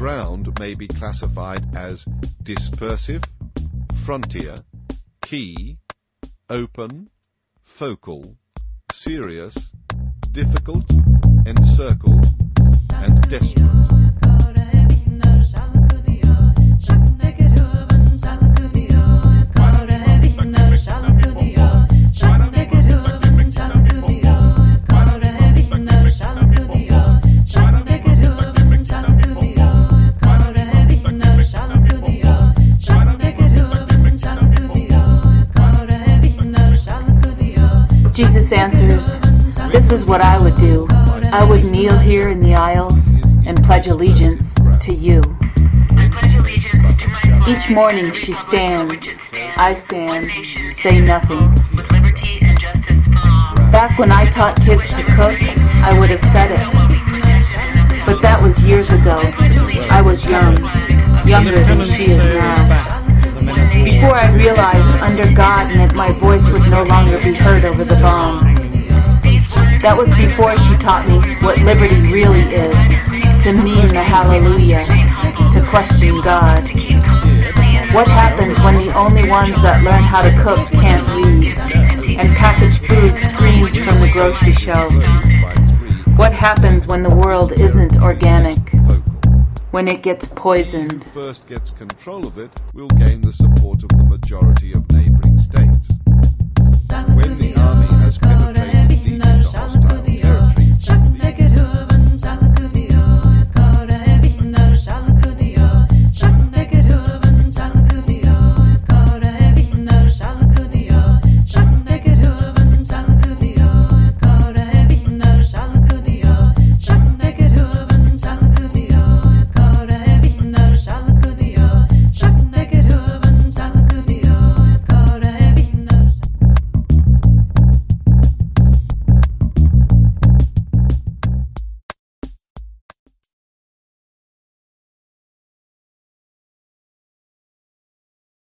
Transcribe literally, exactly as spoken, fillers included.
ground may be classified as dispersive, frontier, key, open, focal, serious, difficult, encircled, and desperate. Jesus answers, "This is what I would do. I would kneel here in the aisles and pledge allegiance to you." Each morning she stands, I stand, say nothing. Back when I taught kids to cook, I would have said it. But that was years ago. I was young, younger than she is now. Before I realized under God meant my voice would no longer be heard over the bombs. That was before she taught me what liberty really is, to mean the hallelujah, to question God. What happens when the only ones that learn how to cook can't read, and packaged food screams from the grocery shelves? What happens when the world isn't organic? When it gets poisoned? First gets control of it, will gain the support of the majority of neighboring states. When the army